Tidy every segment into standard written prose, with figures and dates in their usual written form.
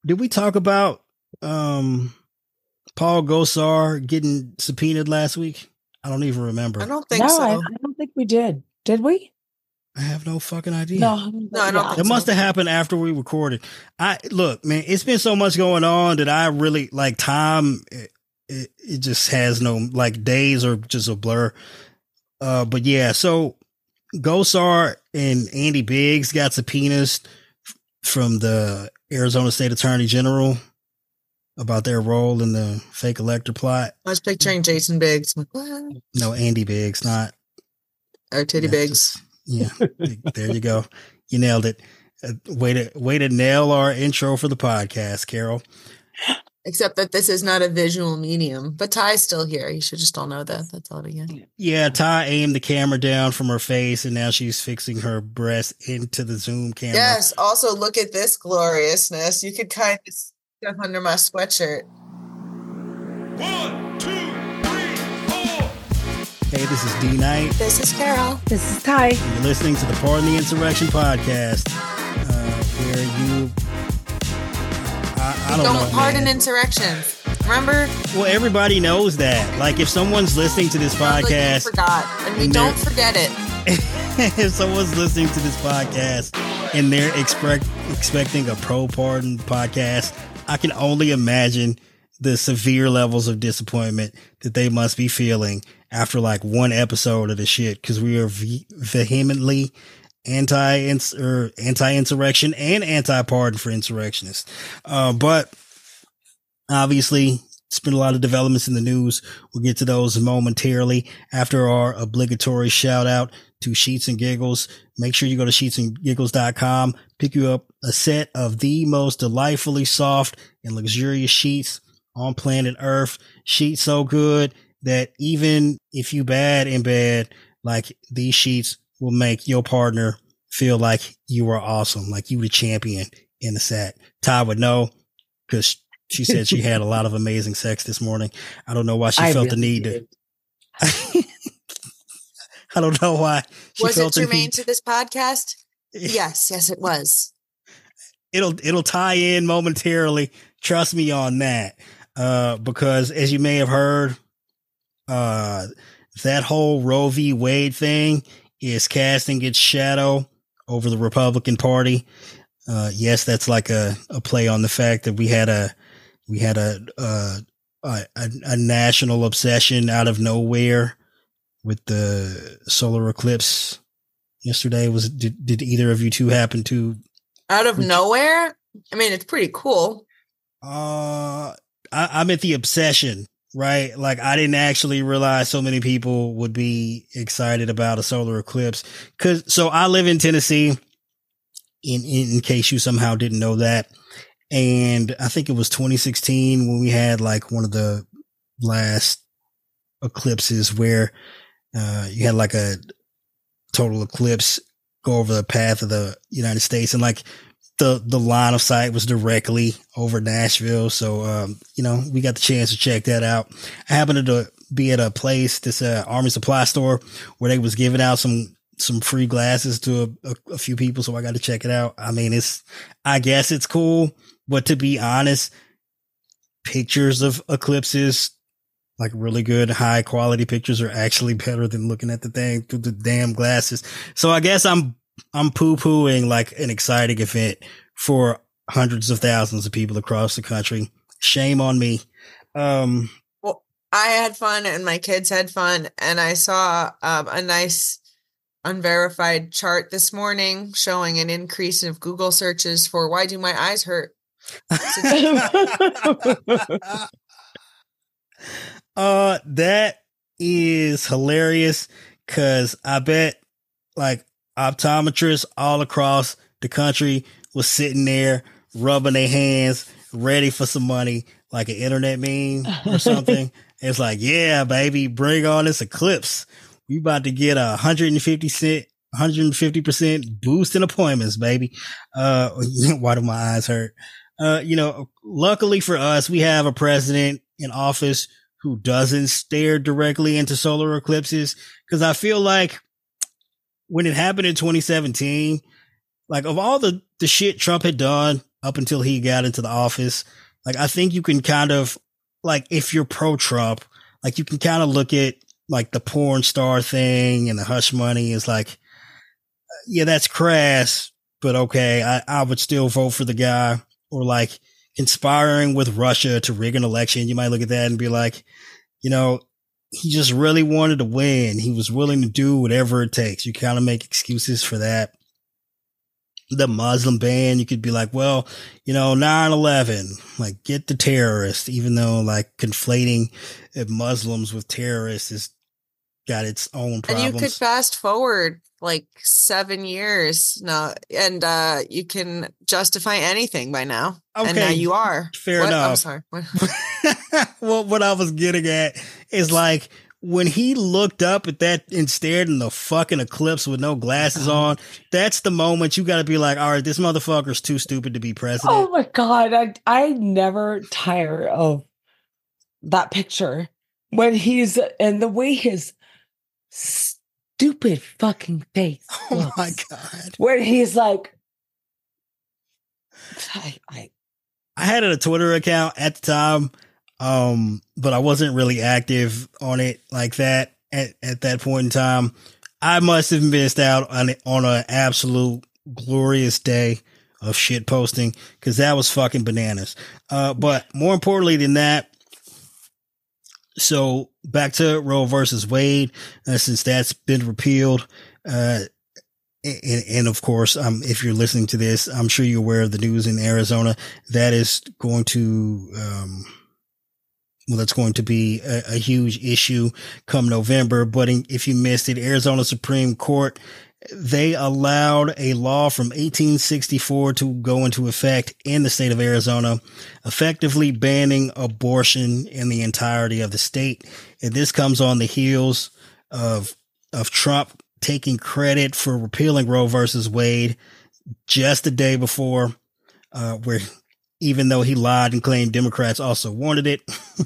did we talk about Paul Gosar getting subpoenaed last week? I don't even remember. I don't think so. I don't think we did. Did we? I have no fucking idea. No, I don't think it must have happened after we recorded. Look, man, it's been so much going on that I really like time. It just has no, like, days are just a blur. But yeah, so Gosar and Andy Biggs got subpoenas from the Arizona State Attorney General about their role in the fake elector plot. I was picturing Jason Biggs. No, Andy Biggs, not. Or Titty Biggs. Yeah, there you go. You nailed it. Way to nail our intro for the podcast, Carol. Except that this is not a visual medium, but Ty's still here. You should just all know that. That's all again. Yeah, Ty aimed the camera down from her face, and now she's fixing her breast into the Zoom camera. Yes. Also, look at this gloriousness. You could kind of stuff under my sweatshirt. 1, 2, 3, 4. Hey, this is D Knight. This is Carol. This is Ty. And you're listening to the Pardon the Insurrection podcast, where you. I don't know. Pardon insurrections. Remember? Well, everybody knows that. Like, if someone's listening to this podcast, forgot, and we don't forget it. If someone's listening to this podcast and they're expecting a pro pardon podcast, I can only imagine the severe levels of disappointment that they must be feeling after like one episode of the shit, because we are vehemently anti-insurrection and anti-pardon for insurrectionists. But obviously, it's been a lot of developments in the news. We'll get to those momentarily after our obligatory shout out to Sheets and Giggles. Make sure you go to sheetsandgiggles.com, pick you up a set of the most delightfully soft and luxurious sheets on planet Earth. Sheets so good that even if you bad in bed, like, these sheets will make your partner feel like you are awesome, like you the champion in the set. Ty would know, because she said she had a lot of amazing sex this morning. I don't know why she felt the need to. I don't know why she was felt it germane to this podcast? Yes, it was. It'll tie in momentarily. Trust me on that. Because as you may have heard, that whole Roe v. Wade thing is casting its shadow over the Republican Party. Yes, that's like a play on the fact that we had a national obsession out of nowhere with the solar eclipse yesterday. Did either of you two happen to? Out of nowhere? I mean, it's pretty cool. I'm at the obsession, right? Like, I didn't actually realize so many people would be excited about a solar eclipse. So I live in Tennessee, in case you somehow didn't know that. And I think it was 2016 when we had like one of the last eclipses where, you had like a total eclipse go over the path of the United States, and like the line of sight was directly over Nashville. So, we got the chance to check that out. I happened to be at a place, this Army Supply store, where they was giving out some free glasses to a few people. So I got to check it out. I mean, I guess it's cool, but to be honest, pictures of eclipses, like really good high quality pictures, are actually better than looking at the thing through the damn glasses. So I guess I'm poo-pooing like an exciting event for hundreds of thousands of people across the country. Shame on me. Well, I had fun and my kids had fun, and I saw a nice unverified chart this morning showing an increase of Google searches for "why do my eyes hurt?" That is hilarious, because I bet like optometrists all across the country was sitting there rubbing their hands, ready for some money, like an internet meme or something. It's like, yeah, baby, bring on this eclipse. We about to get 150% boost in appointments, baby. Why do my eyes hurt? Luckily for us, we have a president in office who doesn't stare directly into solar eclipses. Cause I feel like when it happened in 2017, like, of all the shit Trump had done up until he got into the office. Like, I think you can kind of, like, if you're pro-Trump, like, you can kind of look at, like, the porn star thing and the hush money is like, yeah, that's crass, but okay, I would still vote for the guy. Or like conspiring with Russia to rig an election. You might look at that and be like, you know, he just really wanted to win. He was willing to do whatever it takes. You kind of make excuses for that. The Muslim ban, you could be like, well, you know, 9/11, like get the terrorists, even though like conflating Muslims with terrorists has got its own problems. And you could fast forward like 7 years now, and you can justify anything by now. Okay, and now you are. Fair enough. I'm sorry. Well, what I was getting at is like when he looked up at that and stared in the fucking eclipse with no glasses on, that's the moment you got to be like, all right, this motherfucker's too stupid to be president. Oh my God. I never tire of that picture when he's, and the way his stupid fucking face looks. Oh my God. When he's like, I had a Twitter account at the time, but I wasn't really active on it like that at that point in time. I must have missed out on an absolute glorious day of shit posting because that was fucking bananas. But more importantly than that, so back to Roe versus Wade, since that's been repealed, and of course, if you're listening to this, I'm sure you're aware of the news in Arizona. That is going to, that's going to be a huge issue come November. But if you missed it, Arizona Supreme Court, they allowed a law from 1864 to go into effect in the state of Arizona, effectively banning abortion in the entirety of the state. And this comes on the heels of Trump taking credit for repealing Roe versus Wade just the day before, where even though he lied and claimed Democrats also wanted it,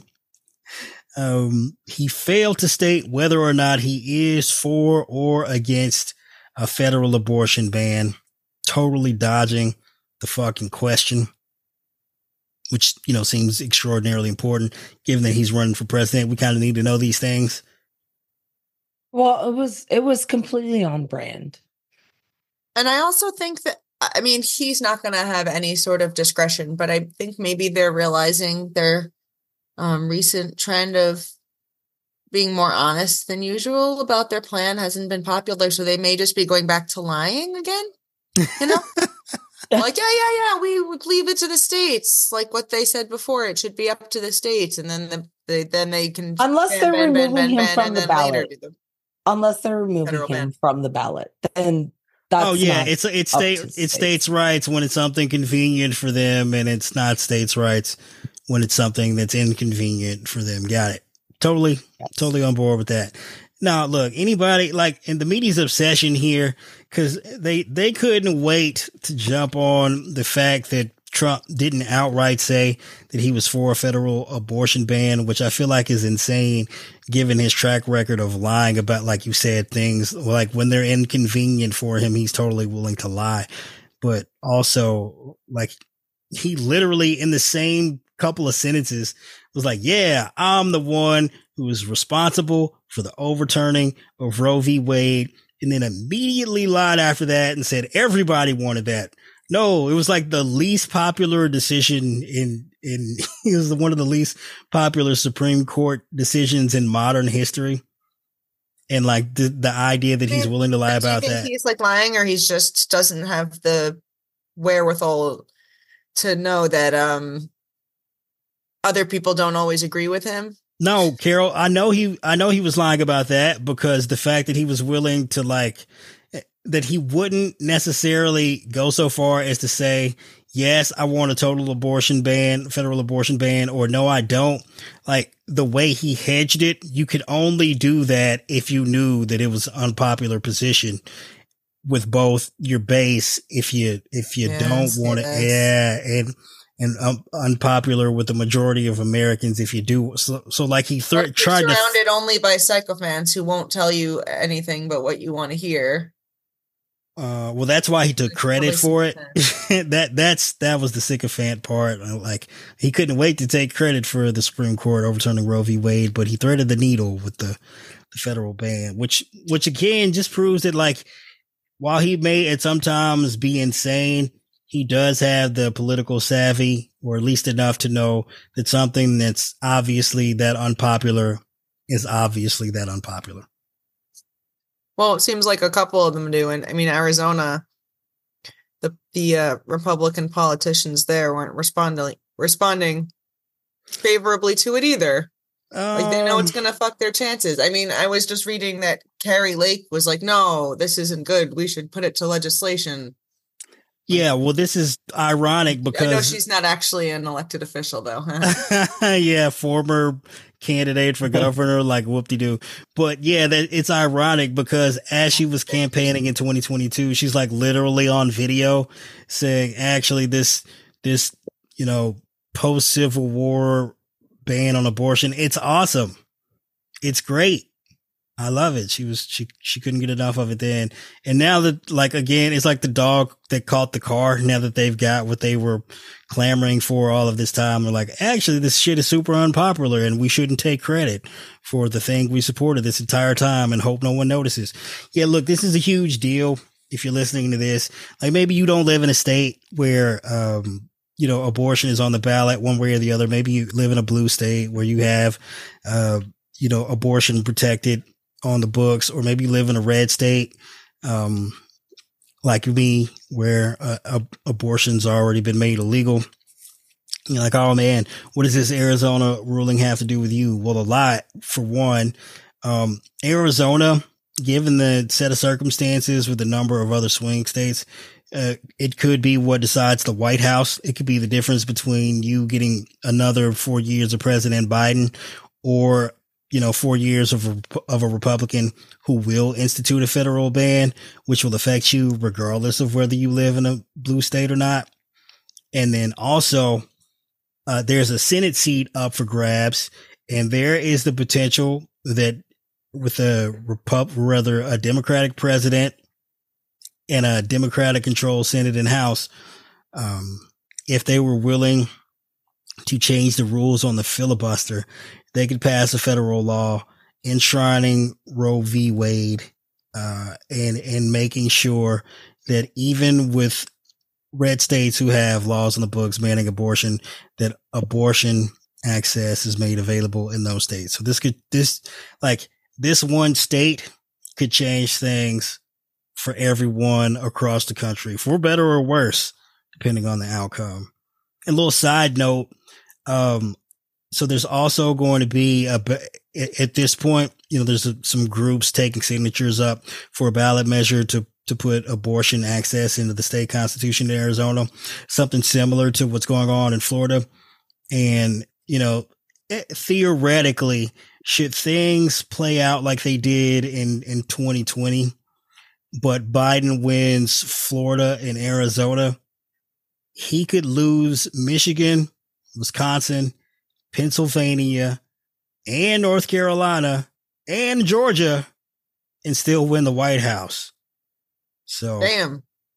he failed to state whether or not he is for or against a federal abortion ban, totally dodging the fucking question, which, you know, seems extraordinarily important given that he's running for president. We kind of need to know these things. well, it was completely on brand. And I also think that, I mean, he's not going to have any sort of discretion, but I think maybe they're realizing their recent trend of being more honest than usual about their plan hasn't been popular. So they may just be going back to lying again, you know? Like, yeah, we would leave it to the states. Like what they said before, it should be up to the states. And then they can, Unless they're removing him from the ballot. the Unless they're removing federal him ban. from the ballot, then that's Oh yeah, not it's up to states' rights when it's something convenient for them, and it's not states' rights when it's something that's inconvenient for them. Got it. Totally on board with that. Now, look, anybody like in the media's obsession here, because they couldn't wait to jump on the fact that Trump didn't outright say that he was for a federal abortion ban, which I feel like is insane given his track record of lying about, like you said, things like when they're inconvenient for him, he's totally willing to lie. But also, like, he literally in the same couple of sentences was like, yeah, I'm the one who is responsible for the overturning of Roe v. Wade, and then immediately lied after that and said everybody wanted that. No, it was like the least popular decision in it was one of the least popular Supreme Court decisions in modern history. And like the idea that he's willing to lie about do you think that. he's like lying, or he's just doesn't have the wherewithal to know that other people don't always agree with him? No, Carol, I know he was lying about that because the fact that he was willing to that he wouldn't necessarily go so far as to say, yes, I want a total abortion ban, federal abortion ban, or no, I don't. Like the way he hedged it, you could only do that if you knew that it was an unpopular position with both your base. If you don't want it. Yeah. And unpopular with the majority of Americans if you do. So like he tried to surrounded only by sycophants who won't tell you anything but what you want to hear. Well, that's why he took credit for it. that was the sycophant part. Like, he couldn't wait to take credit for the Supreme Court overturning Roe v. Wade, but he threaded the needle with the federal ban, which again just proves that, like, while he may at sometimes be insane, he does have the political savvy, or at least enough to know that something that's obviously that unpopular is obviously that unpopular. Well, it seems like a couple of them do. And I mean, Arizona, the Republican politicians there weren't responding favorably to it either. Like, they know it's going to fuck their chances. I mean, I was just reading that Carrie Lake was like, no, this isn't good. We should put it to legislation. Yeah, well, this is ironic because... I know she's not actually an elected official, though. Yeah, former candidate for governor, like whoop-de-doo. But yeah, it's ironic because as she was campaigning in 2022, she's like literally on video saying, actually, this, you know, post-Civil War ban on abortion, it's awesome. It's great. I love it. She couldn't get enough of it then. And now that, like, again, it's like the dog that caught the car. Now that they've got what they were clamoring for all of this time, they're like, actually, this shit is super unpopular and we shouldn't take credit for the thing we supported this entire time and hope no one notices. Yeah, look, this is a huge deal. If you're listening to this, like, maybe you don't live in a state where, you know, abortion is on the ballot one way or the other. Maybe you live in a blue state where you have, you know, abortion protected on the books, or maybe you live in a red state, like me, where abortion's already been made illegal. You're like, oh man, what does this Arizona ruling have to do with you? Well, a lot. For one, Arizona, given the set of circumstances with the number of other swing states, it could be what decides the White House. It could be the difference between you getting another 4 years of President Biden, or, you know, 4 years of a Republican who will institute a federal ban, which will affect you regardless of whether you live in a blue state or not. And then also, there's a Senate seat up for grabs, and there is the potential that with a Democratic president and a Democratic controlled Senate and House, if they were willing to change the rules on the filibuster, they could pass a federal law enshrining Roe v. Wade, and making sure that even with red states who have laws on the books banning abortion, that abortion access is made available in those states. So this one state could change things for everyone across the country, for better or worse, depending on the outcome. A little side note, so there's also going to be at this point, you know, there's some groups taking signatures up for a ballot measure to put abortion access into the state constitution in Arizona, something similar to what's going on in Florida. And, you know, theoretically, should things play out like they did in 2020, but Biden wins Florida and Arizona, he could lose Michigan, Wisconsin, Pennsylvania, and North Carolina, and Georgia, and still win the White House. So, damn.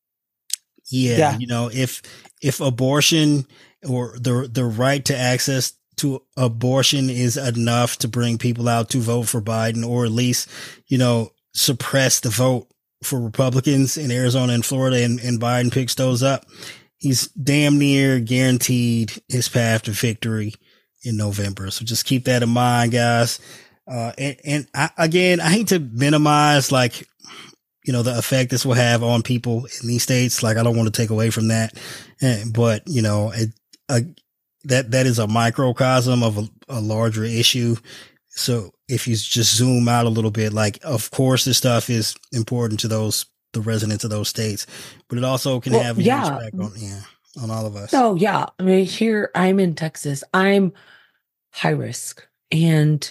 Yeah, you know, if abortion or the right to access to abortion is enough to bring people out to vote for Biden, or at least, you know, suppress the vote for Republicans in Arizona and Florida, and Biden picks those up, he's damn near guaranteed his path to victory in November. So just keep that in mind, guys. And I hate to minimize, like, you know, the effect this will have on people in these states. Like, I don't want to take away from that, but you know, that is a microcosm of a larger issue. So if you just zoom out a little bit, like, of course, this stuff is important to the residents of those states, but it also can have a huge impact on all of us. So yeah, I mean, here I'm in Texas. I'm high risk, and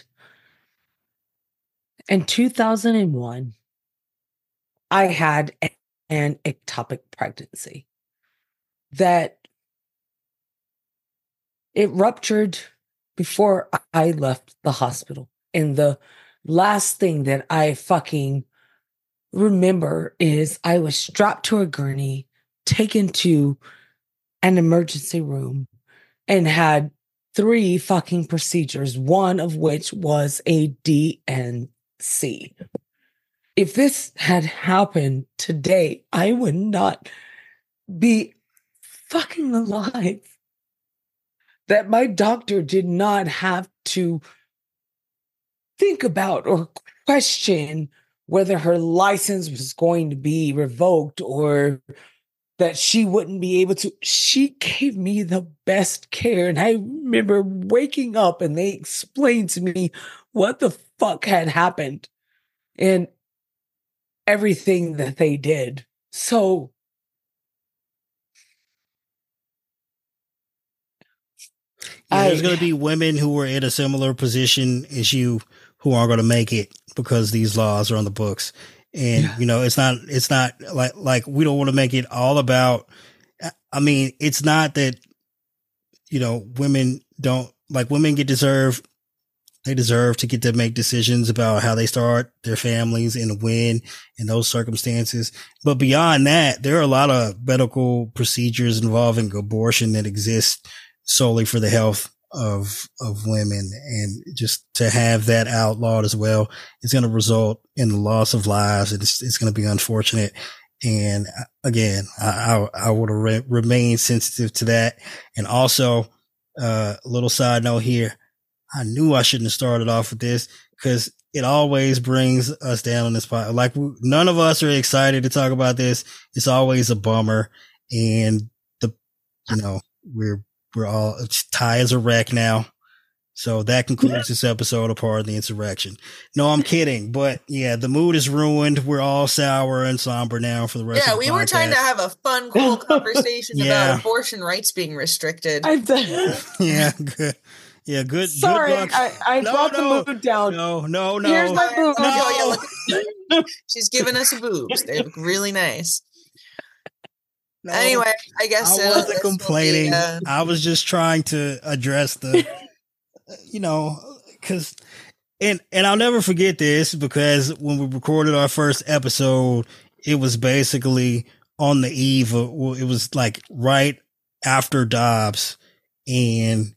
in 2001, I had an ectopic pregnancy that it ruptured before I left the hospital. And the last thing that I fucking remember is I was strapped to a gurney, taken to an emergency room, and had 3 fucking procedures, one of which was a DNC. If this had happened today, I would not be fucking alive. That my doctor did not have to think about or question whether her license was going to be revoked or that she wouldn't be able to. She gave me the best care. And I remember waking up and they explained to me what the fuck had happened and everything that they did. So yeah, there's going to be women who are in a similar position as you who aren't going to make it because these laws are on the books. And, you know, it's not like we don't want to make it all about, I mean, it's not that, you know, women they deserve to get to make decisions about how they start their families and when in those circumstances. But beyond that, there are a lot of medical procedures involving abortion that exist solely for the health of women. And just to have that outlawed as well is going to result in the loss of lives. And it's going to be unfortunate. And again, I would remain sensitive to that. And also, a little side note here. I knew I shouldn't have started off with this because it always brings us down on this part. Like none of us are excited to talk about this. It's always a bummer. And we're all, Ty is a wreck now. So that concludes this episode of Part of the Insurrection. No, I'm kidding. But yeah, the mood is ruined. We're all sour and somber now for the rest of the podcast. Yeah, we were trying to have a fun, cool conversation about abortion rights being restricted. Yeah, good. Yeah, good. Sorry, good luck. I brought the mood down. No. Here's my boobs. No. She's giving us boobs. They look really nice. No, anyway, I guess I wasn't complaining. I was just trying to address the, because, and I'll never forget this because when we recorded our first episode, it was basically on the eve of, it was like right after Dobbs, and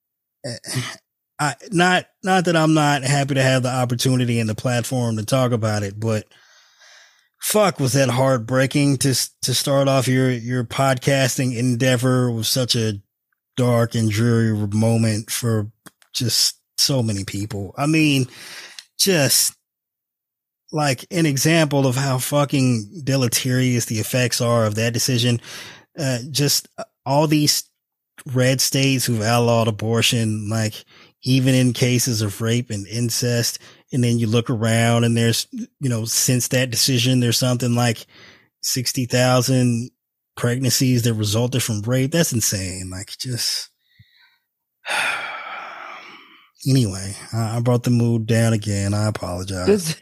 not that I'm not happy to have the opportunity and the platform to talk about it, but fuck, was that heartbreaking to start off your podcasting endeavor with such a dark and dreary moment for just so many people. I mean, just like an example of how fucking deleterious the effects are of that decision. Just all these red states who've outlawed abortion, like even in cases of rape and incest. And then you look around and there's, since that decision, there's something like 60,000 pregnancies that resulted from rape. That's insane. Like just, anyway, I brought the mood down again. I apologize.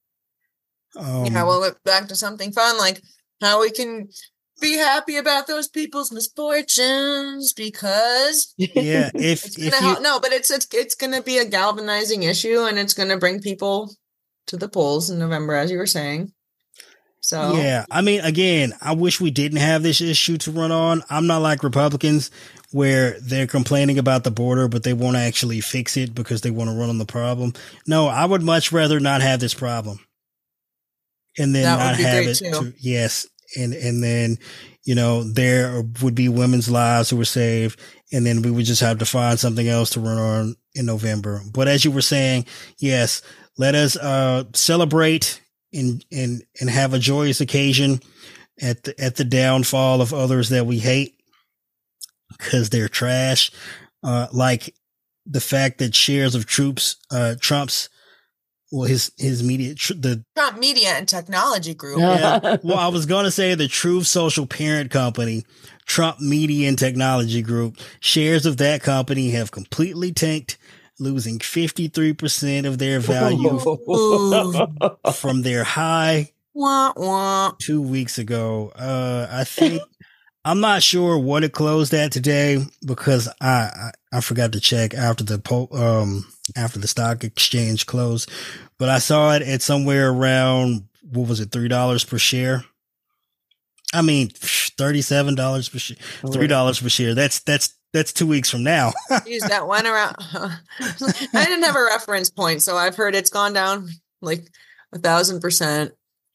We'll look back to something fun, like how we can be happy about those people's misfortunes, because but it's gonna be a galvanizing issue, and it's gonna bring people to the polls in November, as you were saying. So yeah, I mean, again, I wish we didn't have this issue to run on. I'm not like Republicans where they're complaining about the border, but they won't actually fix it because they want to run on the problem. No, I would much rather not have this problem, and then not have it. Yes. And then, there would be women's lives who were saved, and then we would just have to find something else to run on in November. But as you were saying, yes, let us celebrate and have a joyous occasion at the downfall of others that we hate because they're trash. Like the fact that shares of Trump's his media, the Trump Media and Technology Group. Yeah. Well, I was going to say the Truth Social parent company, Trump Media and Technology Group, shares of that company have completely tanked, losing 53% of their value from their high 2 weeks ago. I think I'm not sure what it closed at today because I forgot to check after the stock exchange closed, but I saw it at somewhere around, what was it, $3 per share? I mean, $37 per share, $3 per share. That's 2 weeks from now. Geez, that went around. I didn't have a reference point, so I've heard it's gone down like 1,000%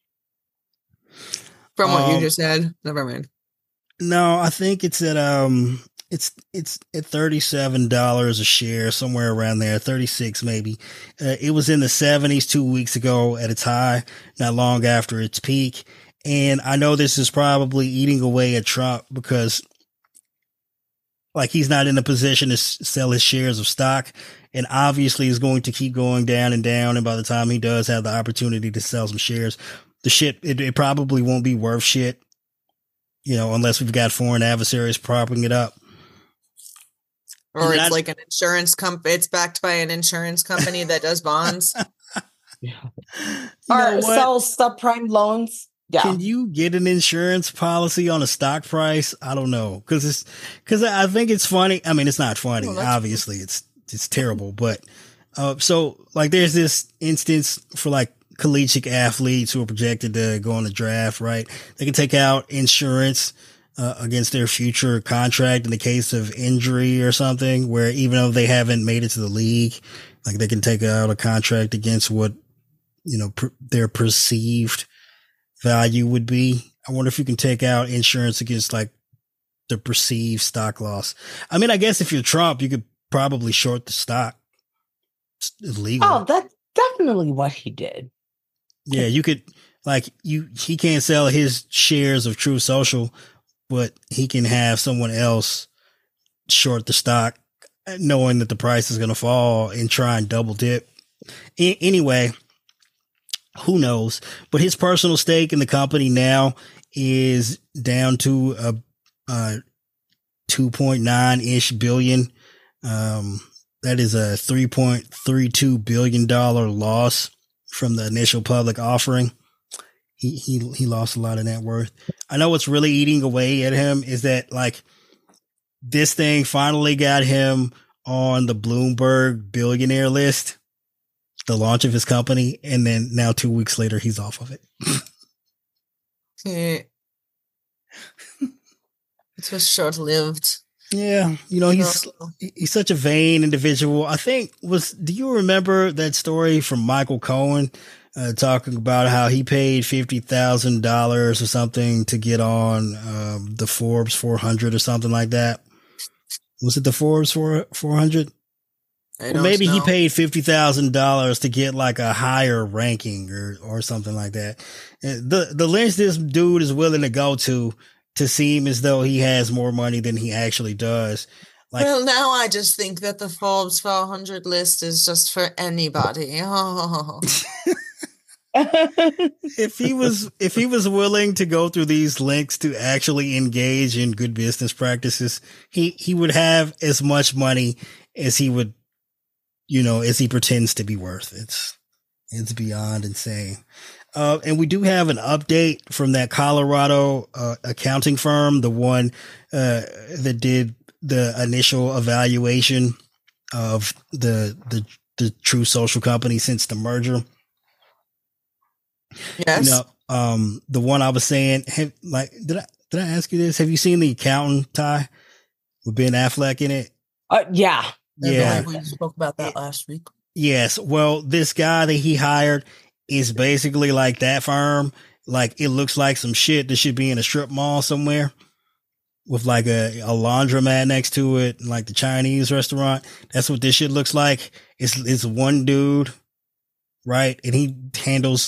from what you just said. Never mind. No, I think it's at it's at $37 a share, somewhere around there, 36 maybe. It was in the 70s 2 weeks ago at its high, not long after its peak. And I know this is probably eating away at Trump because, like, he's not in a position to sell his shares of stock, and obviously is going to keep going down and down. And by the time he does have the opportunity to sell some shares, it probably won't be worth shit, unless we've got foreign adversaries propping it up. Or it's like an insurance company. It's backed by an insurance company that does bonds. Or sells subprime loans. Yeah. Can you get an insurance policy on a stock price? I don't know. Cause I think it's funny. I mean, it's not funny. Obviously it's terrible, but, so like there's this instance for like collegiate athletes who are projected to go on the draft, right? They can take out insurance, against their future contract in the case of injury or something, where even though they haven't made it to the league, like they can take out a contract against what, their perceived value would be. I wonder if you can take out insurance against like the perceived stock loss. I mean, I guess if you're Trump, you could probably short the stock. It's legal. Oh, that's definitely what he did. Yeah, you could, like, he can't sell his shares of True Social, but he can have someone else short the stock knowing that the price is going to fall and try and double dip. Anyway, who knows? But his personal stake in the company now is down to a 2.9-ish billion. That is a $3.32 billion loss from the initial public offering. He lost a lot of net worth. I know what's really eating away at him is that, like, this thing finally got him on the Bloomberg billionaire list, the launch of his company, and then now 2 weeks later he's off of it. It's just short-lived. Yeah, he's such a vain individual. I think do you remember that story from Michael Cohen? Talking about how he paid $50,000 or something to get on the Forbes 400 or something like that. Was it the Forbes 400? Or maybe he paid $50,000 to get like a higher ranking or something like that. The lengths this dude is willing to go to seem as though he has more money than he actually does. Well, now I just think that the Forbes 400 list is just for anybody. Oh. If he was willing to go through these links to actually engage in good business practices, he would have as much money as he would, as he pretends to be worth. It's beyond insane. And we do have an update from that Colorado accounting firm, the one that did the initial evaluation of the True Social company since the merger. Yes. The one I was saying, did I ask you this? Have you seen The Accountant, Ty, with Ben Affleck in it? Yeah. Yeah. We spoke about that last week. Yes. Well, this guy that he hired is basically like that firm. Like, it looks like some shit that should be in a strip mall somewhere with like a laundromat next to it, like the Chinese restaurant. That's what this shit looks like. It's one dude, right? And he handles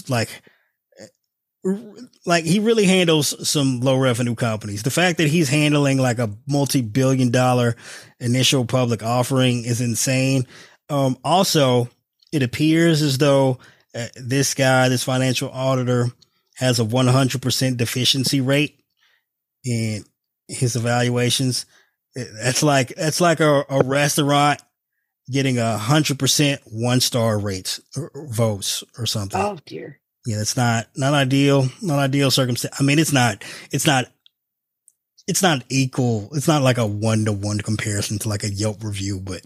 he really handles some low revenue companies. The fact that he's handling like a multi-billion-dollar initial public offering is insane. Also, it appears as though this financial auditor has a 100% deficiency rate in his evaluations. That's like a restaurant getting 100% 1-star rates or votes or something. Oh dear. Yeah, it's not ideal circumstance. I mean, it's not it's not equal. It's not like a 1-to-1 comparison to like a Yelp review, but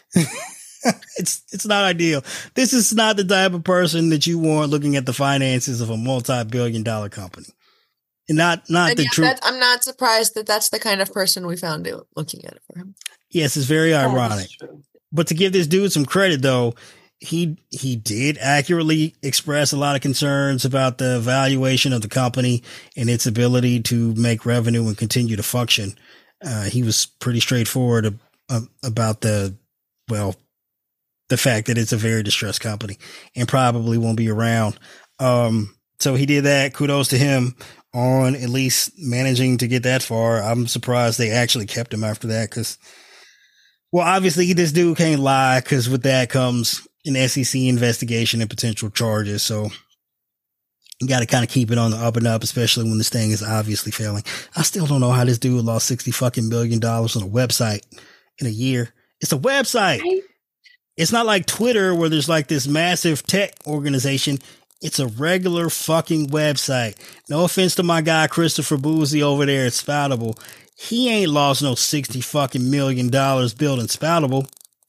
it's not ideal. This is not the type of person that you want looking at the finances of a multi-billion-dollar company. And not And the yet truth. I'm not surprised that that's the kind of person we found looking at it for him. Yes, it's very That is ironic. true. But to give this dude some credit, though, he did accurately express a lot of concerns about the valuation of the company and its ability to make revenue and continue to function. He was pretty straightforward about the fact that it's a very distressed company and probably won't be around. So he did that. Kudos to him on at least managing to get that far. I'm surprised they actually kept him after that because, well, obviously this dude can't lie because with that comes an SEC investigation and potential charges. So you got to kind of keep it on the up and up, especially when this thing is obviously failing. I still don't know how this dude lost $60 fucking million on a website in a year. It's a website. Right? It's not like Twitter where there's like this massive tech organization. It's a regular fucking website. No offense to my guy, Christopher Boozy over there at Spoutable. He ain't lost no $60 fucking million building Spoutable.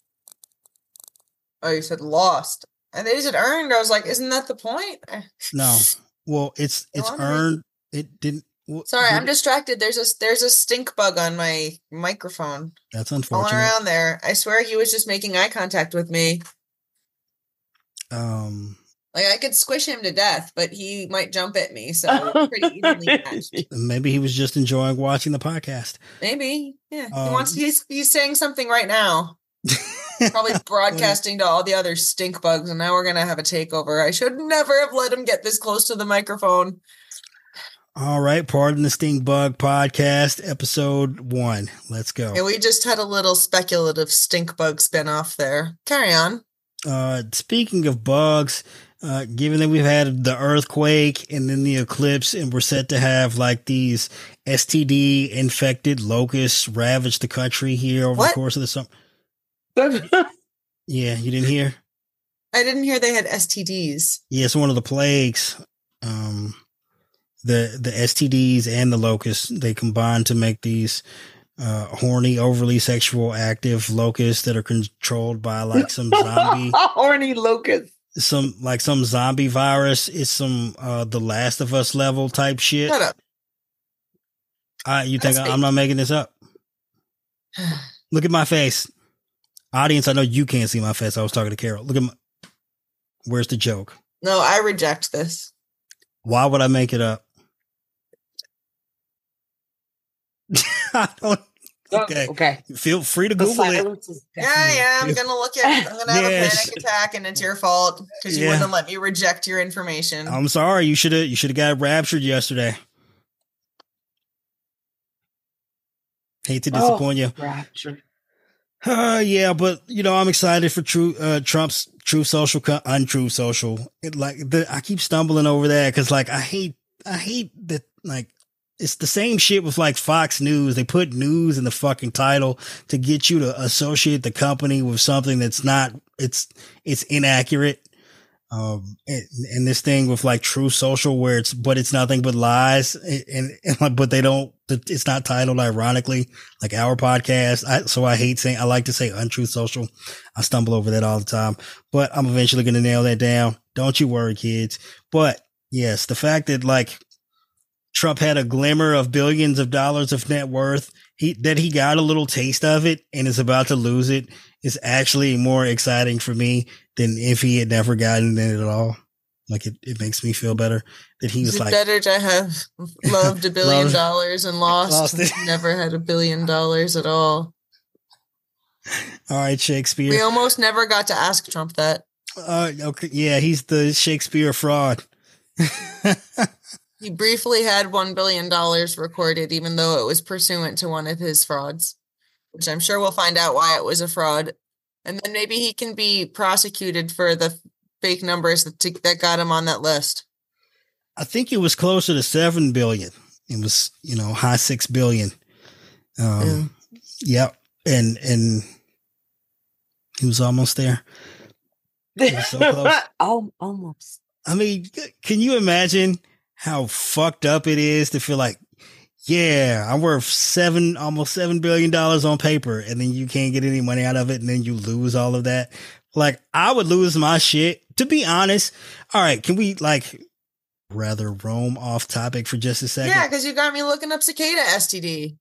Oh, you said lost. And they said earned. I was like, isn't that the point? No. Well, it's earned. It didn't. Well, Sorry, I'm distracted. There's a stink bug on my microphone. That's All unfortunate. around there. I swear he was just making eye contact with me. Like I could squish him to death, but he might jump at me. So it's pretty evenly matched. Maybe he was just enjoying watching the podcast. Maybe. Yeah. He's saying something right now. Probably broadcasting to all the other stink bugs, and now we're gonna have a takeover. I should never have let him get this close to the microphone. All right, Pardon the Stink Bug podcast, episode 1. Let's go. And we just had a little speculative stink bug spinoff there. Carry on. Speaking of bugs, given that we've had the earthquake and then the eclipse, and we're set to have like these STD infected locusts ravage the country here over the course of the summer. Yeah, you didn't hear? I didn't hear they had STDs. Yeah, it's one of the plagues. The STDs and the locusts, they combine to make these horny, overly sexual, active locusts that are controlled by like some zombie horny locust. some zombie virus. It's some The Last of Us level type shit. Shut up. You think That's I'm not making this up? Look at my face. Audience, I know you can't see my face. I was talking to Carol. Look at my. Where's the joke? No, I reject this. Why would I make it up? I don't. Okay. Okay. Feel free to The Google it. silence is Yeah, I'm gonna look at. I'm gonna have a Yes. panic attack, and it's your fault because you Yeah. wouldn't let me reject your information. I'm sorry. You should have got raptured yesterday. Hate to disappoint you. Rapture. Yeah, but I'm excited for Trump's True Social, Untrue Social. I keep stumbling over that because I hate that it's the same shit with like Fox News. They put news in the fucking title to get you to associate the company with something that's not. It's inaccurate. And this thing with like True Social where it's nothing but lies but they don't, it's not titled ironically like our podcast. So I like to say Untrue Social. I stumble over that all the time, but I'm eventually going to nail that down. Don't you worry, kids. But yes, the fact that like Trump had a glimmer of billions of dollars of net worth, that he got a little taste of it and is about to lose it is actually more exciting for me than if he had never gotten it at all. Like it makes me feel better that he was Is it like, better to have loved $1 billion and lost it. never had $1 billion at all? all right, Shakespeare. We almost never got to ask Trump that. Okay. Yeah. He's the Shakespeare fraud. He briefly had $1 billion recorded, even though it was pursuant to one of his frauds, which I'm sure we'll find out why it was a fraud. And then maybe he can be prosecuted for the fake numbers that got him on that list. I think it was closer to 7 billion. It was, high 6 billion. Yep. And he was almost there. He was so close. Almost. I mean, can you imagine how fucked up it is to feel like yeah, I'm worth almost $7 billion on paper, and then you can't get any money out of it, and then you lose all of that. Like, I would lose my shit, to be honest. All right, can we like rather roam off topic for just a second? Yeah, because you got me looking up cicada STD.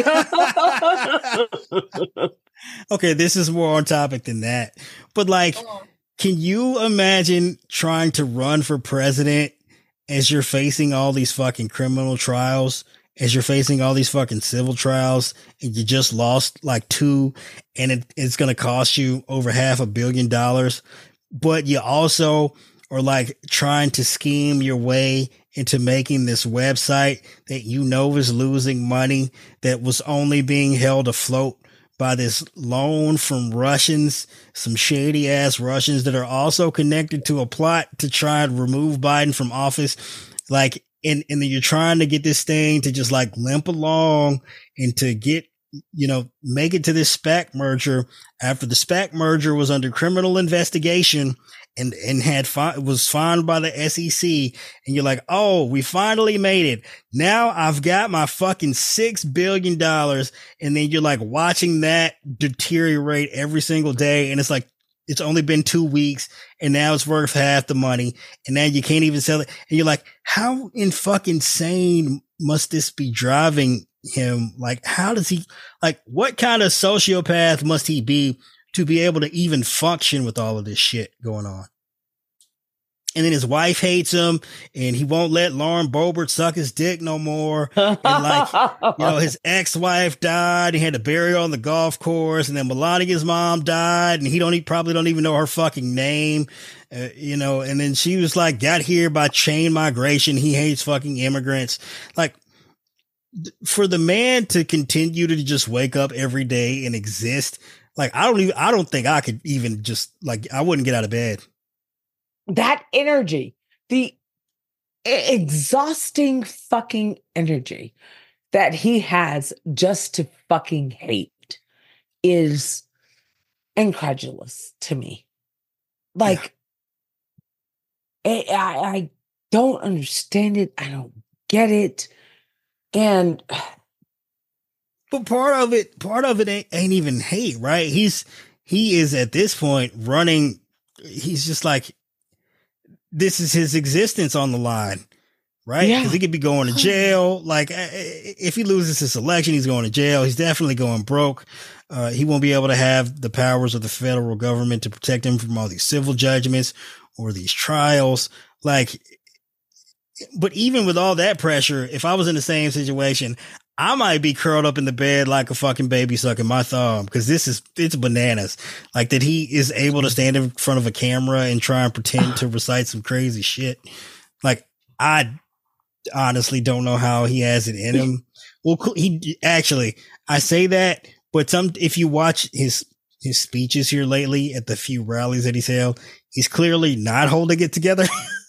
Okay, this is more on topic than that. But like, can you imagine trying to run for president as you're facing all these fucking criminal trials, as you're facing all these fucking civil trials, and you just lost like 2, and it's going to cost you over $500 million, but you also are like trying to scheme your way into making this website that you know is losing money, that was only being held afloat by this loan from Russians, some shady ass Russians that are also connected to a plot to try and remove Biden from office. Like, and then you're trying to get this thing to just like limp along and to get, you know, make it to this SPAC merger after the SPAC merger was under criminal investigation and was fined by the SEC. And you're like, oh, we finally made it. Now I've got my fucking $6 billion. And then you're like watching that deteriorate every single day. And it's like, it's only been 2 weeks and now it's worth half the money. And now you can't even sell it. And you're like, how in fucking sane must this be driving him? Like, how does he, like, what kind of sociopath must he be to be able to even function with all of this shit going on? And then his wife hates him and he won't let Lauren Boebert suck his dick no more. And like, you know, his ex-wife died. He had to bury her on the golf course. And then Melania's mom died and he probably don't even know her fucking name. You know, and then she was like, got here by chain migration. He hates fucking immigrants. Like, for the man to continue to just wake up every day and exist, like, I don't think I could even just, like, I wouldn't get out of bed. That energy, the exhausting fucking energy that he has just to fucking hate is incredulous to me. Like, I don't understand it. I don't get it. And but part of it ain't even hate, right? He is at this point running. He's just like, this is his existence on the line, right? Because he could be going to jail. Like, if he loses this election, he's going to jail. He's definitely going broke. He won't be able to have the powers of the federal government to protect him from all these civil judgments or these trials. Like, but even with all that pressure, if I was in the same situation, I might be curled up in the bed like a fucking baby sucking my thumb, because it's bananas. Like, that he is able to stand in front of a camera and try and pretend to recite some crazy shit. Like, I honestly don't know how he has it in him. Well, I say that, but if you watch his speeches here lately at the few rallies that he's held, he's clearly not holding it together.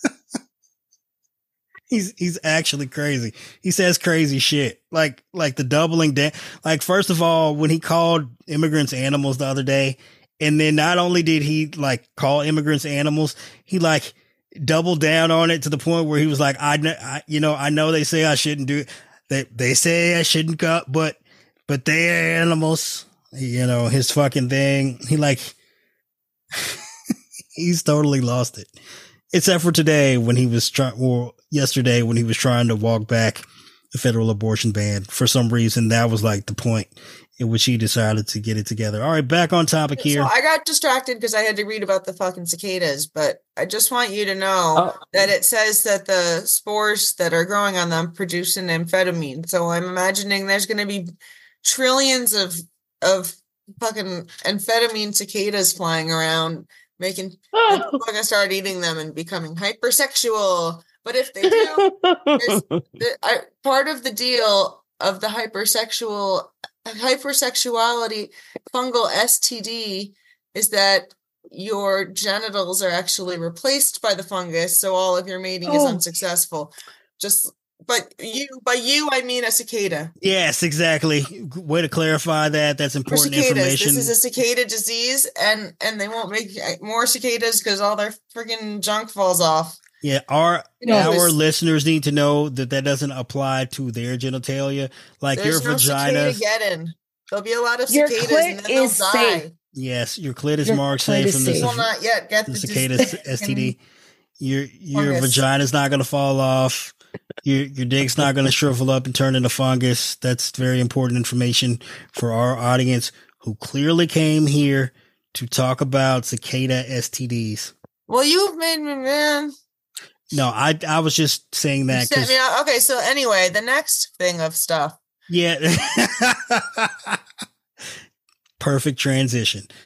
He's actually crazy. He says crazy shit. Like the doubling down. Like, first of all, when he called immigrants animals the other day, and then not only did he like call immigrants animals, he like doubled down on it to the point where he was like, I know they say I shouldn't do it. They say I shouldn't cut, but they're animals. You know, his fucking thing. He like, he's totally lost it. Except for today when he was yesterday when he was trying to walk back the federal abortion ban. For some reason, that was like the point in which he decided to get it together. All right, back on topic here. So I got distracted because I had to read about the fucking cicadas, but I just want you to know that it says that the spores that are growing on them produce an amphetamine. So I'm imagining there's going to be trillions of fucking amphetamine cicadas flying around, making people are going to start eating them and becoming hypersexual. But if they do, part of the deal of the hypersexuality fungal STD is that your genitals are actually replaced by the fungus, so all of your mating is unsuccessful. But you, I mean a cicada. Yes, exactly. Way to clarify that. That's important information. This is a cicada disease, and they won't make more cicadas because all their freaking junk falls off. Yeah, our You know, our there's- listeners need to know that that doesn't apply to their genitalia. Like your There's no vagina. cicada getting. There'll be a lot of Your cicadas clit and then they'll is die. safe. Yes, your clit is Your marked clit safe is from the safe. You will not yet get the the cicada STD. Your Fungus. vagina's not going to fall off. Your dick's not going to shrivel up and turn into fungus. That's very important information for our audience who clearly came here to talk about cicada STDs. Well, you've made me, man. No, I was just saying You that set because me out. Okay, so anyway, the next thing of stuff. yeah, perfect transition.